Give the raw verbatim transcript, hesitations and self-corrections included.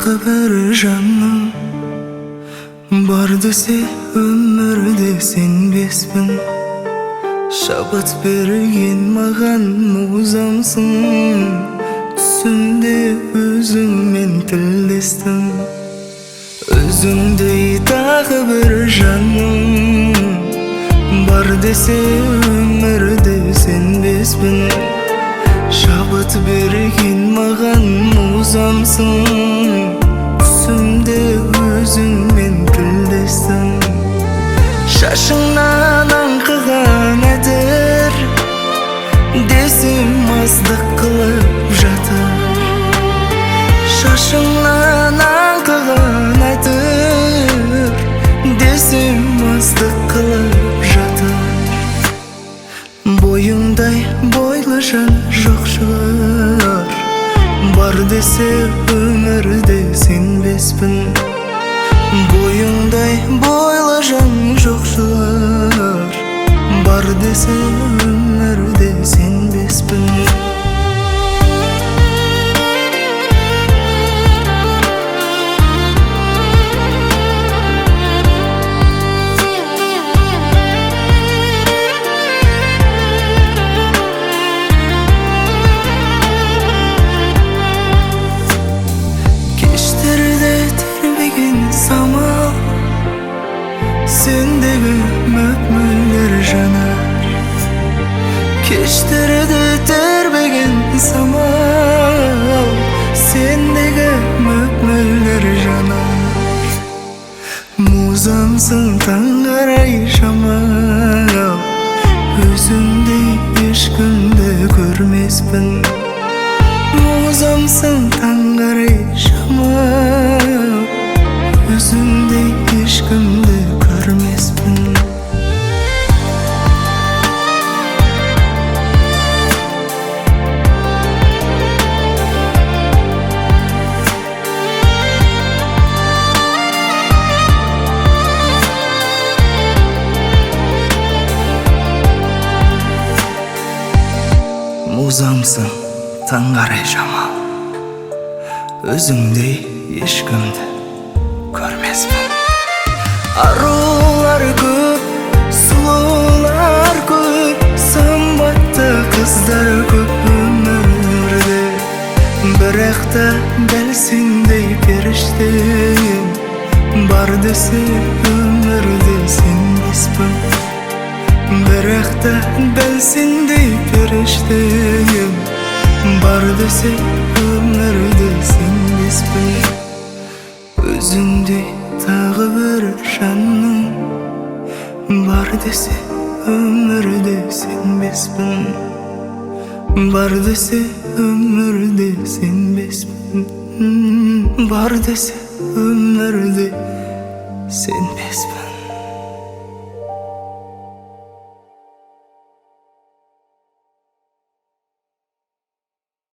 тағы бір жаным бар десе өмірде сенбеспін. Шабыт берген маған музамсың, түсімде өзіңмен тілдестім. Өзіңдей тағы бір жаным бар десе өмірде сенбеспін. Шабыт берген маған музамсың, түсімде өзіңмен тілдестім. Шашыңнан аңқыған әдір десем маздық қылып жатыр. Шашыңнан аңқыған әдір десем маздық қылып жатыр. Бойыңдай бойлы жан жоқ шығар, бар десе өмірде сенбеспін. Бойыңдай бойлы жан жоқ шығар, бар десе өмірде сенбеспін. Сендегі мөп-мөлдір жанар, кештерді тербеген самал. Сендегі мөп-мөлдір жанар, музамсың таңғарай жамал. Өзіңдей ешкімді көрмеспін. Музамсың таңғарай жамал, өзіңдей ешкімді көрмеспін. Музамсың таңғарай жамал, өзіңдей ешкімді көрмеспін. Арулар көп, сұлулар көп, сымбатты қыздар көп өмірде. Бірақ та дәл сендей періштем бар десе өмірде сенбеспін. Бірақ та дәл сендей періштем бар десе өмірде сенбеспін. Өзіңдей тағы бір жаным бар десе өмірде сенбеспін. Бар десе өмірде сенбеспін. Бар десе өмірде сенбеспін.